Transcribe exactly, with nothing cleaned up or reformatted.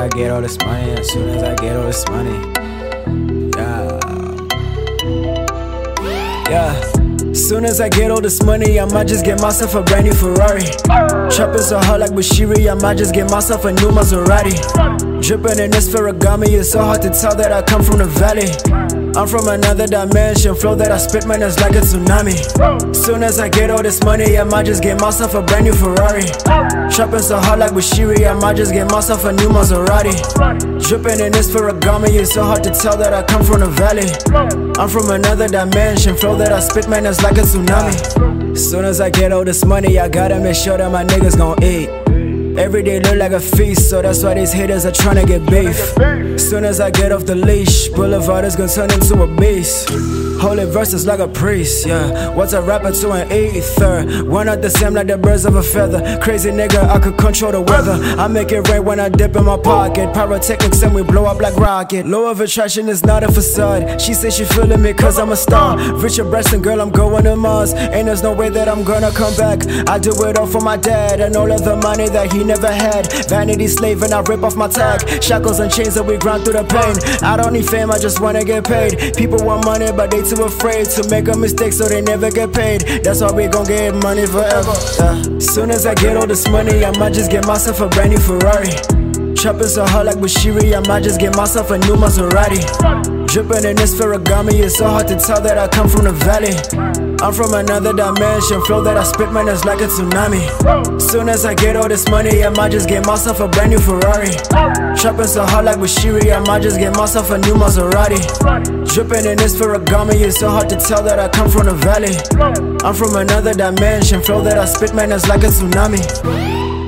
I get all this money, as soon as I get all this money. Yeah. Yeah. Soon as I get all this money, I might just get myself a brand new Ferrari. Trapping so hard like Bashiri, I might just get myself a new Maserati. Dripping in this Ferragamo, it's so hard to tell that I come from the valley. I'm from another dimension, flow that I spit, man, it's like a tsunami. Soon as I get all this money, I might just get myself a brand new Ferrari. Trapping so hard like Bashiri, I might just get myself a new Maserati. Dripping in this Ferragamo, it's so hard to tell that I come from the valley. I'm from another dimension, flow that I spit, man, it's like a tsunami. Soon as I get all this money, I gotta make sure that my niggas gon' eat. Every day look like a feast, so that's why these haters are tryna get beef. Soon as I get off the leash, Boulevard is gonna turn into a beast. Holy verses like a priest, yeah. What's a rapper to an ether? One not the same like the birds of a feather. Crazy nigga, I could control the weather. I make it rain when I dip in my pocket. Pyrotechnics and we blow up like rocket. Law of attraction is not a facade. She says she feeling me cause I'm a star. Richard Branson, girl, I'm going to Mars. And there's no way that I'm gonna come back. I do it all for my dad and all of the money that he never had. Vanity slave and I rip off my tag. Shackles and chains that we grind through the pain. I don't need fame, I just wanna get paid. People want money but they too afraid to make a mistake so they never get paid. That's why we gon' get money forever. uh, Soon as I get all this money, I might just get myself a brand new Ferrari. Trapping so hard like Bashiri, I might just get myself a new Maserati. Dripping in this Ferragamo, it's so hard to tell that I come from the valley. I'm from another dimension, flow that I spit, man, it's like a tsunami. Soon as I get all this money, I might just get myself a brand new Ferrari. Trapping so hard like Bashiri, I might just get myself a new Maserati. Dripping in this Ferragamo, it's so hard to tell that I come from the valley. I'm from another dimension, flow that I spit, man, it's like a tsunami.